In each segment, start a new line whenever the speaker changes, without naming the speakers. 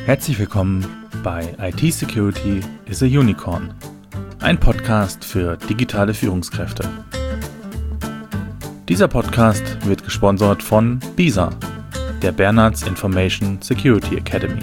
Herzlich willkommen bei IT Security is a Unicorn, ein Podcast für digitale Führungskräfte. Dieser Podcast wird gesponsert von BISA, der Bernards Information Security Academy.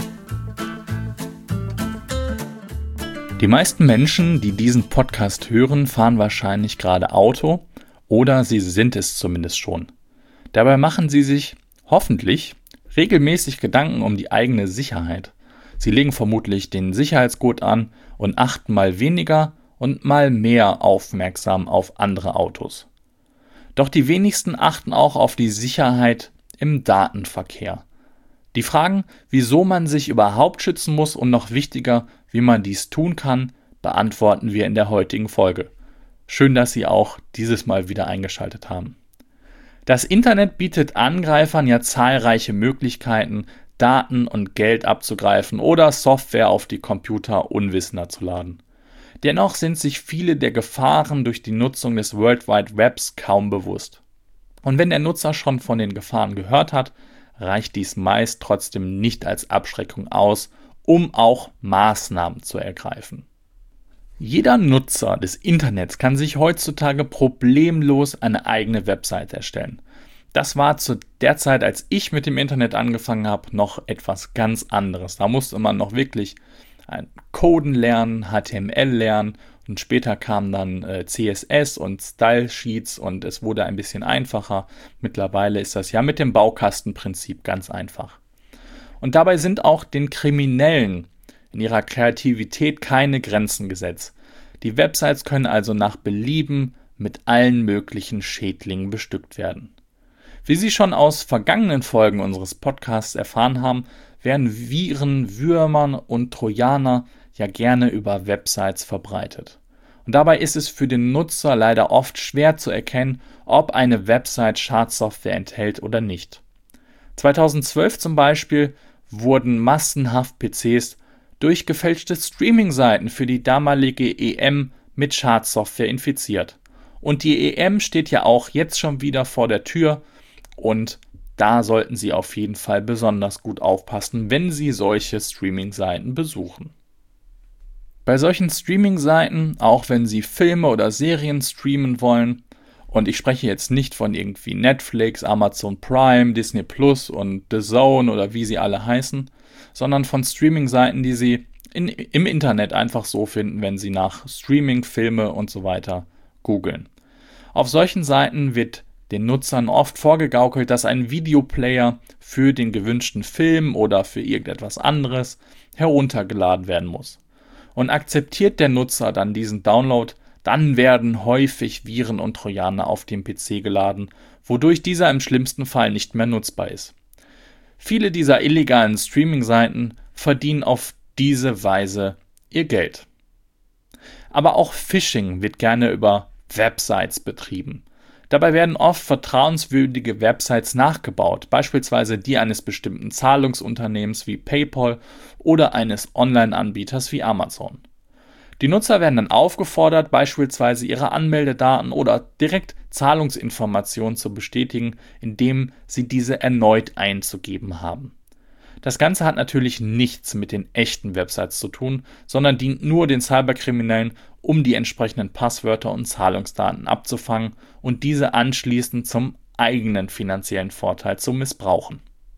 Die meisten Menschen, die diesen Podcast hören, fahren wahrscheinlich gerade Auto oder sie sind es zumindest schon. Dabei machen sie sich, hoffentlich, regelmäßig Gedanken um die eigene Sicherheit. Sie legen vermutlich den Sicherheitsgurt an und achten mal weniger und mal mehr aufmerksam auf andere Autos. Doch die wenigsten achten auch auf die Sicherheit im Datenverkehr. Die Fragen, wieso man sich überhaupt schützen muss und noch wichtiger, wie man dies tun kann, beantworten wir in der heutigen Folge. Schön, dass Sie auch dieses Mal wieder eingeschaltet haben. Das Internet bietet Angreifern ja zahlreiche Möglichkeiten, Daten und Geld abzugreifen oder Software auf die Computer unwissender zu laden. Dennoch sind sich viele der Gefahren durch die Nutzung des World Wide Webs kaum bewusst. Und wenn der Nutzer schon von den Gefahren gehört hat, reicht dies meist trotzdem nicht als Abschreckung aus, um auch Maßnahmen zu ergreifen. Jeder Nutzer des Internets kann sich heutzutage problemlos eine eigene Website erstellen. Das war zu der Zeit, als ich mit dem Internet angefangen habe, noch etwas ganz anderes. Da musste man noch wirklich Coden lernen, HTML lernen und später kamen dann CSS und Style Sheets und es wurde ein bisschen einfacher. Mittlerweile ist das ja mit dem Baukastenprinzip ganz einfach. Und dabei sind auch den Kriminellen in ihrer Kreativität keine Grenzen gesetzt. Die Websites können also nach Belieben mit allen möglichen Schädlingen bestückt werden. Wie Sie schon aus vergangenen Folgen unseres Podcasts erfahren haben, werden Viren, Würmer und Trojaner ja gerne über Websites verbreitet. Und dabei ist es für den Nutzer leider oft schwer zu erkennen, ob eine Website Schadsoftware enthält oder nicht. 2012 zum Beispiel wurden massenhaft PCs durch gefälschte Streaming-Seiten für die damalige EM mit Schadsoftware infiziert. Und die EM steht ja auch jetzt schon wieder vor der Tür und da sollten Sie auf jeden Fall besonders gut aufpassen, wenn Sie solche Streaming-Seiten besuchen. Bei solchen Streaming-Seiten, auch wenn Sie Filme oder Serien streamen wollen, und ich spreche jetzt nicht von irgendwie Netflix, Amazon Prime, Disney Plus und The Zone oder wie sie alle heißen, sondern von Streaming-Seiten, die Sie im Internet einfach so finden, wenn Sie nach Streaming, Filme und so weiter googeln. Auf solchen Seiten wird den Nutzern oft vorgegaukelt, dass ein Videoplayer für den gewünschten Film oder für irgendetwas anderes heruntergeladen werden muss. Und akzeptiert der Nutzer dann diesen Download, dann werden häufig Viren und Trojaner auf den PC geladen, wodurch dieser im schlimmsten Fall nicht mehr nutzbar ist. Viele dieser illegalen Streaming-Seiten verdienen auf diese Weise ihr Geld. Aber auch Phishing wird gerne über Websites betrieben. Dabei werden oft vertrauenswürdige Websites nachgebaut, beispielsweise die eines bestimmten Zahlungsunternehmens wie PayPal oder eines Online-Anbieters wie Amazon. Die Nutzer werden dann aufgefordert, beispielsweise ihre Anmeldedaten oder direkt Zahlungsinformationen zu bestätigen, indem sie diese erneut einzugeben haben. Das Ganze hat natürlich nichts mit den echten Websites zu tun, sondern dient nur den Cyberkriminellen, um die entsprechenden Passwörter und Zahlungsdaten abzufangen und diese anschließend zum eigenen finanziellen Vorteil zu missbrauchen.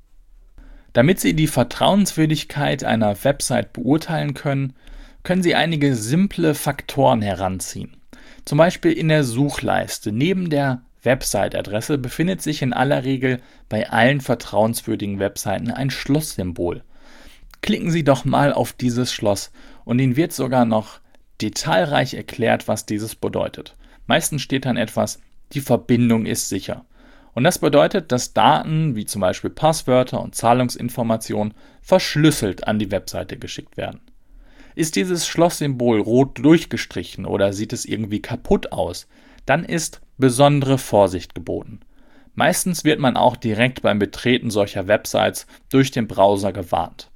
Damit Sie die Vertrauenswürdigkeit einer Website beurteilen können, können Sie einige simple Faktoren heranziehen. Zum Beispiel in der Suchleiste neben der Website-Adresse befindet sich in aller Regel bei allen vertrauenswürdigen Webseiten ein Schlosssymbol. Klicken Sie doch mal auf dieses Schloss und Ihnen wird sogar noch detailreich erklärt, was dieses bedeutet. Meistens steht dann etwas, die Verbindung ist sicher. Und das bedeutet, dass Daten wie zum Beispiel Passwörter und Zahlungsinformationen verschlüsselt an die Webseite geschickt werden. Ist dieses Schlosssymbol rot durchgestrichen oder sieht es irgendwie kaputt aus, dann ist besondere Vorsicht geboten. Meistens wird man auch direkt beim Betreten solcher Websites durch den Browser gewarnt.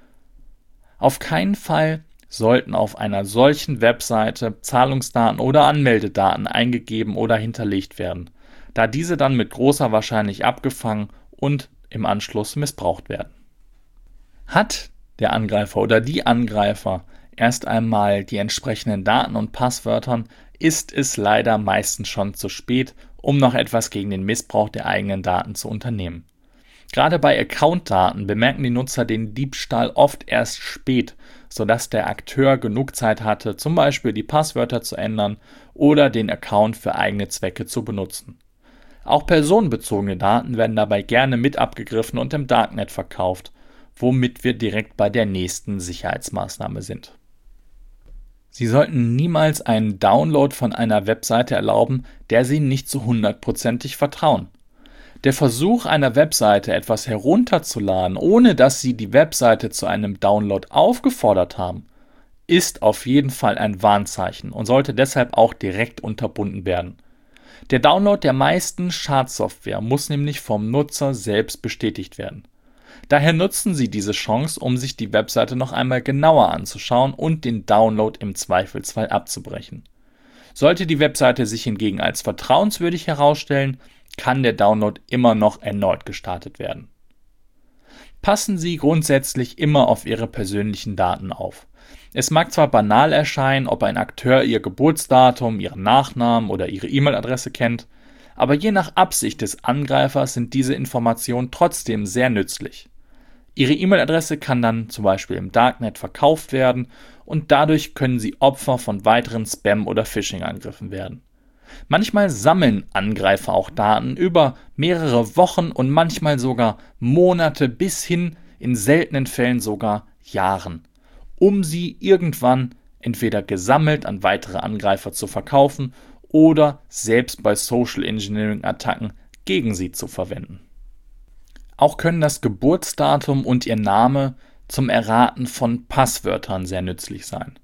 Auf keinen Fall sollten auf einer solchen Webseite Zahlungsdaten oder Anmeldedaten eingegeben oder hinterlegt werden, da diese dann mit großer Wahrscheinlichkeit abgefangen und im Anschluss missbraucht werden. Hat der Angreifer oder die Angreifer erst einmal die entsprechenden Daten und Passwörtern, ist es leider meistens schon zu spät, um noch etwas gegen den Missbrauch der eigenen Daten zu unternehmen. Gerade bei Accountdaten bemerken die Nutzer den Diebstahl oft erst spät, sodass der Akteur genug Zeit hatte, zum Beispiel die Passwörter zu ändern oder den Account für eigene Zwecke zu benutzen. Auch personenbezogene Daten werden dabei gerne mit abgegriffen und im Darknet verkauft, womit wir direkt bei der nächsten Sicherheitsmaßnahme sind. Sie sollten niemals einen Download von einer Webseite erlauben, der Sie nicht zu 100%ig vertrauen. Der Versuch einer Webseite, etwas herunterzuladen, ohne dass Sie die Webseite zu einem Download aufgefordert haben, ist auf jeden Fall ein Warnzeichen und sollte deshalb auch direkt unterbunden werden. Der Download der meisten Schadsoftware muss nämlich vom Nutzer selbst bestätigt werden. Daher nutzen Sie diese Chance, um sich die Webseite noch einmal genauer anzuschauen und den Download im Zweifelsfall abzubrechen. Sollte die Webseite sich hingegen als vertrauenswürdig herausstellen, kann der Download immer noch erneut gestartet werden. Passen Sie grundsätzlich immer auf Ihre persönlichen Daten auf. Es mag zwar banal erscheinen, ob ein Akteur Ihr Geburtsdatum, Ihren Nachnamen oder Ihre E-Mail-Adresse kennt, aber je nach Absicht des Angreifers sind diese Informationen trotzdem sehr nützlich. Ihre E-Mail-Adresse kann dann zum Beispiel im Darknet verkauft werden und dadurch können Sie Opfer von weiteren Spam- oder Phishing-Angriffen werden. Manchmal sammeln Angreifer auch Daten über mehrere Wochen und manchmal sogar Monate bis hin in seltenen Fällen sogar Jahren, um sie irgendwann entweder gesammelt an weitere Angreifer zu verkaufen oder selbst bei Social Engineering-Attacken gegen sie zu verwenden. Auch können das Geburtsdatum und ihr Name zum Erraten von Passwörtern sehr nützlich sein.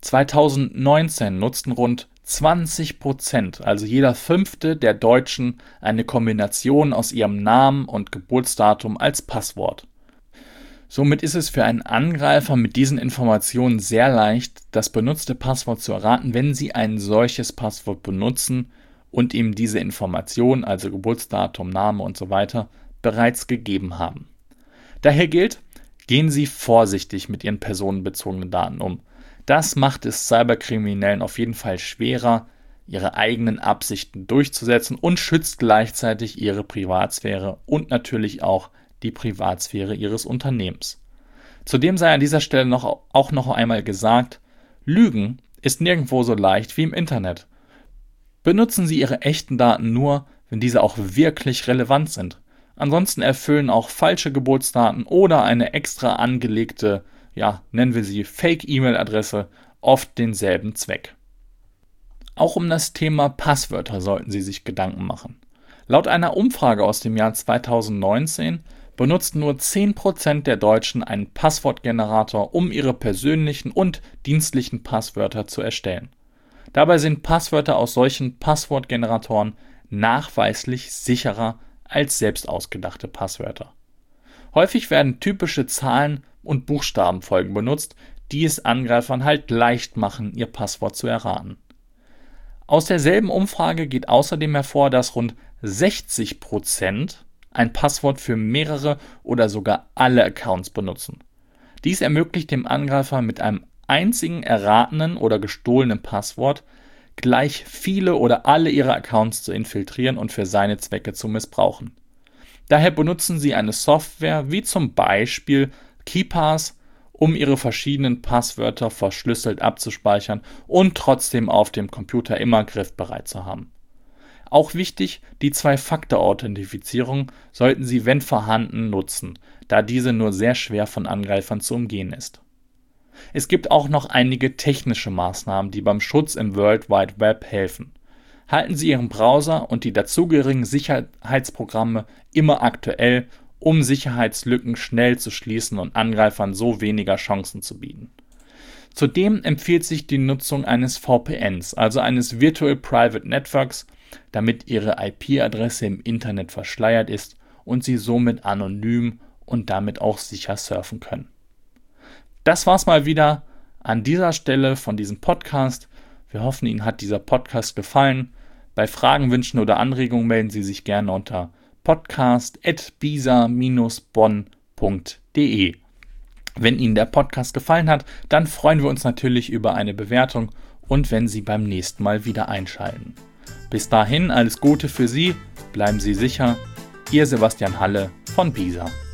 2019 nutzten rund 20%, also jeder Fünfte der Deutschen, eine Kombination aus ihrem Namen und Geburtsdatum als Passwort. Somit ist es für einen Angreifer mit diesen Informationen sehr leicht, das benutzte Passwort zu erraten, wenn Sie ein solches Passwort benutzen und ihm diese Information, also Geburtsdatum, Name und so weiter, bereits gegeben haben. Daher gilt, gehen Sie vorsichtig mit Ihren personenbezogenen Daten um. Das macht es Cyberkriminellen auf jeden Fall schwerer, ihre eigenen Absichten durchzusetzen und schützt gleichzeitig ihre Privatsphäre und natürlich auch die Privatsphäre ihres Unternehmens. Zudem sei an dieser Stelle auch noch einmal gesagt, Lügen ist nirgendwo so leicht wie im Internet. Benutzen Sie Ihre echten Daten nur, wenn diese auch wirklich relevant sind. Ansonsten erfüllen auch falsche Geburtsdaten oder eine extra angelegte, nennen wir sie Fake-E-Mail-Adresse, oft denselben Zweck. Auch um das Thema Passwörter sollten Sie sich Gedanken machen. Laut einer Umfrage aus dem Jahr 2019 benutzten nur 10% der Deutschen einen Passwortgenerator, um ihre persönlichen und dienstlichen Passwörter zu erstellen. Dabei sind Passwörter aus solchen Passwortgeneratoren nachweislich sicherer als selbst ausgedachte Passwörter. Häufig werden typische Zahlen- und Buchstabenfolgen benutzt, die es Angreifern halt leicht machen, ihr Passwort zu erraten. Aus derselben Umfrage geht außerdem hervor, dass rund 60% ein Passwort für mehrere oder sogar alle Accounts benutzen. Dies ermöglicht dem Angreifer mit einem einzigen erratenen oder gestohlenen Passwort gleich viele oder alle ihre Accounts zu infiltrieren und für seine Zwecke zu missbrauchen. Daher benutzen sie eine Software wie zum Beispiel KeePass, um ihre verschiedenen Passwörter verschlüsselt abzuspeichern und trotzdem auf dem Computer immer griffbereit zu haben. Auch wichtig, die Zwei-Faktor-Authentifizierung sollten Sie, wenn vorhanden, nutzen, da diese nur sehr schwer von Angreifern zu umgehen ist. Es gibt auch noch einige technische Maßnahmen, die beim Schutz im World Wide Web helfen. Halten Sie Ihren Browser und die dazugehörigen Sicherheitsprogramme immer aktuell, um Sicherheitslücken schnell zu schließen und Angreifern so weniger Chancen zu bieten. Zudem empfiehlt sich die Nutzung eines VPNs, also eines Virtual Private Networks, damit Ihre IP-Adresse im Internet verschleiert ist und Sie somit anonym und damit auch sicher surfen können. Das war's mal wieder an dieser Stelle von diesem Podcast. Wir hoffen, Ihnen hat dieser Podcast gefallen. Bei Fragen, Wünschen oder Anregungen melden Sie sich gerne unter podcast@bisa-bonn.de. Wenn Ihnen der Podcast gefallen hat, dann freuen wir uns natürlich über eine Bewertung und wenn Sie beim nächsten Mal wieder einschalten. Bis dahin alles Gute für Sie, bleiben Sie sicher. Ihr Sebastian Halle von BISA.